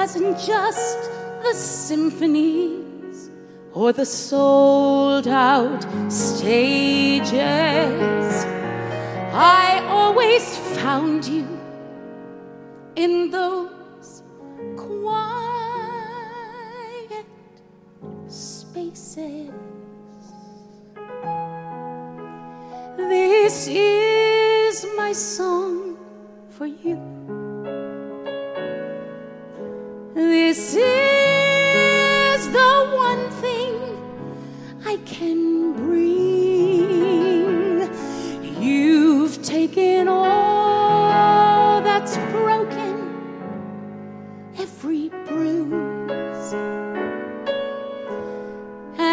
wasn't just the symphonies or the sold-out stages. I always found you in those quiet spaces. This is my song for you. This is the one thing I can